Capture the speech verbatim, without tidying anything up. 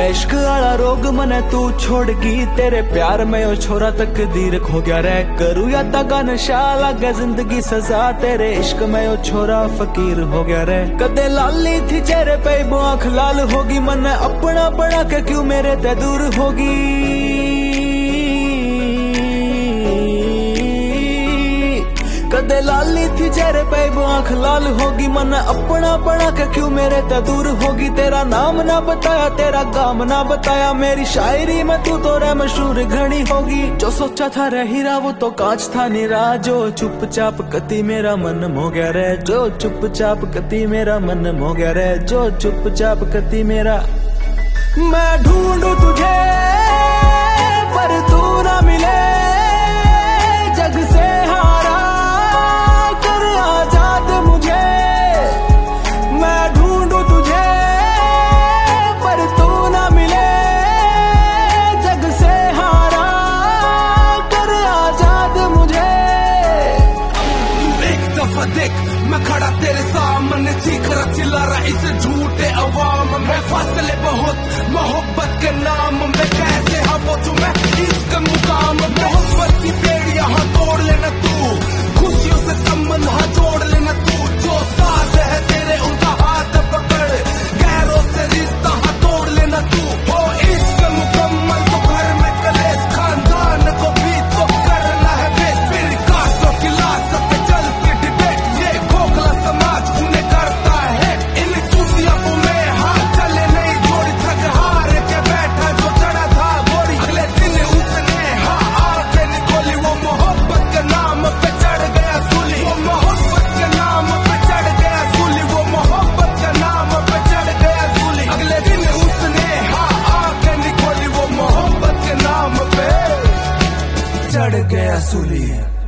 इश्क आला रोग मने तू छोड़गी, तेरे प्यार में ओ छोरा तकदीर खो गया रे। करू या तगा नशा लगे जिंदगी सजा, तेरे इश्क में ओ छोरा फकीर हो गया रे। कदे लाली थी चेहरे पे वो आँख लाल होगी, मने अपना बना के क्यों मेरे ते दूर होगी। कदे लाली थी चेहरे पे वो आँख लाल होगी, मन अपना बना के क्यों मेरे ते दूर होगी। तेरा नाम ना बताया, तेरा गाम ना बताया, मेरी शायरी में तू तो रे मशहूर घनी होगी। जो सोचा था रे हीरा वो तो कांच था निरा, जो चुपचाप कती मेरा मन हो गया रे। जो चुपचाप कती मेरा मन हो गया रे, जो चुपचाप कती मेरा। मैं ढूंढूं तुझे पर तू ना मिले, जग से हारा कर आजाद मुझे। मैं ढूंढूं तुझे पर तू ना मिले, जग से हारा कर आजाद मुझे। एक दफा देख मैं खड़ा तेरे सामने, चीख रहा चिल्ला रहा इस झूठे अवाम में। फासले बहुत मोहब्बत के नाम में, कैसे हाँ पहुंचूं मैं इसके मुकाम। मोहब्बत की बेड़ियां हाँ तोड़ लेना तू, खुशियों से संबंध हाँ जोड़ लेना तू। जो साथ है तेरे उनका हाथ पकड़, गैरों से रिश्ता हाँ तोड़ लेना तू। हो इसके मुकम्मल तो घर में कलेश, खानदान को भी तो करना है बेस। फिर काटों की लाश पे चल के डिबेट, ये खोखला समाज उन्हें करता है। इन चूतिया में हाँ चले नहीं जोड़ी, थक हार के बैठा जो चढ़ा था घोड़ी। अगले दिन उसने हाँ आगे निकोली, वो मोहब्बत के नाम पे चढ़ गया सूली। वो मोहब्बत के नाम पे चढ़ गया सूली, वो मोहब्बत के नाम पे चढ़ गया सूली। अगले दिन उसने हाँ आगे निकोली, वो मोहब्बत के नाम पे चढ़ गया सूली।